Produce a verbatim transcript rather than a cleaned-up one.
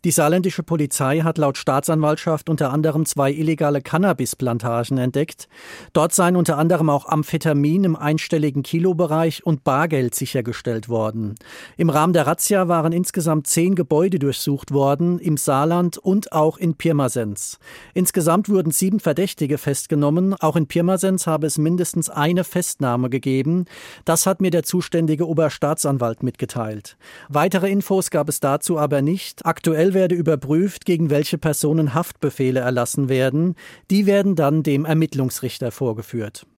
Die saarländische Polizei hat laut Staatsanwaltschaft unter anderem zwei illegale Cannabisplantagen entdeckt. Dort seien unter anderem auch Amphetamin im einstelligen Kilobereich und Bargeld sichergestellt worden. Im Rahmen der Razzia waren insgesamt zehn Gebäude durchsucht worden, im Saarland und auch in Pirmasens. Insgesamt wurden sieben Verdächtige festgenommen. Auch in Pirmasens habe es mindestens eine Festnahme gegeben. Das hat mir der zuständige Oberstaatsanwalt mitgeteilt. Weitere Infos gab es dazu aber nicht. Aktuell werde überprüft, gegen welche Personen Haftbefehle erlassen werden. Die werden dann dem Ermittlungsrichter vorgeführt.